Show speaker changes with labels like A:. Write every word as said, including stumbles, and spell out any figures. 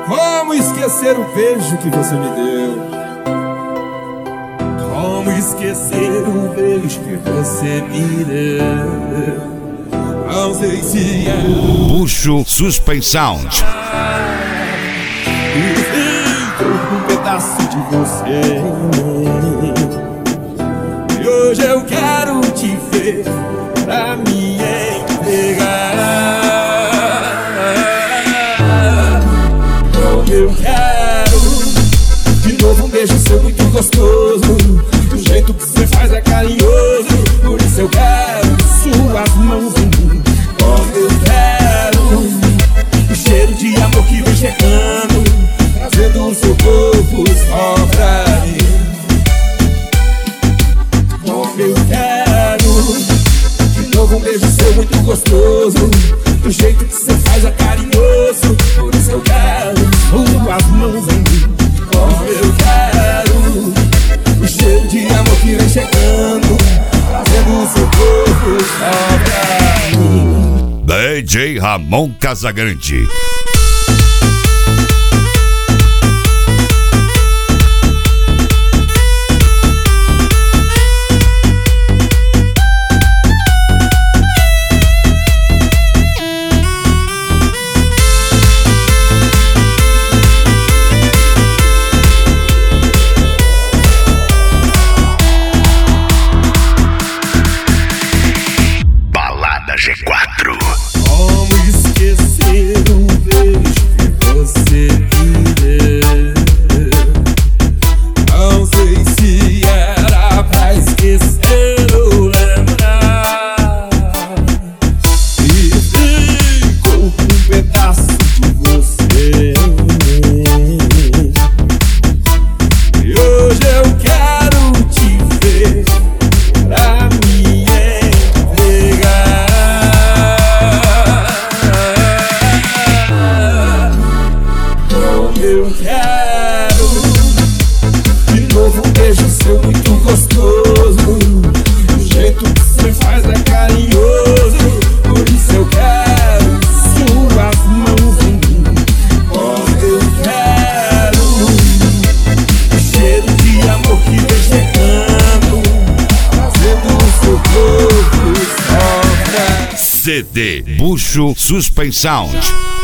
A: Como esquecer o beijo que você me deu? Como esquecer o beijo que você me deu? Não sei se é
B: Bucho Suspensão.
A: um pedaço de você. E hoje eu quero te ver pra me entregar. Como eu quero de novo um beijo seu muito gostoso. O jeito que você faz é carinhoso. Por isso eu quero suas mãos em mim. Como eu quero o cheiro de amor que vem chegando, trazendo o seu corpo só pra mim. Como eu quero de novo um beijo seu muito gostoso. Do jeito que você faz é carinhoso. Por isso eu quero suas mãos em mim. Como eu quero o cheiro de amor que vem chegando, trazendo o seu corpo só pra mim.
B: D J Ramon Casagrande. G quatro.
A: Como esquecer o beijo que você me deu? Não sei se era pra esquecer ou lembrar. E ficou com um pedaço de você. E hoje eu quero te ver pra me entregar. Eu quero de novo um beijo seu muito gostoso. O jeito que você faz é carinhoso. Por isso eu quero suas mãos em mim. Como eu quero o cheiro de amor que vem chegando, trazendo o seu corpo só pra
B: C D Bucho Suspensão.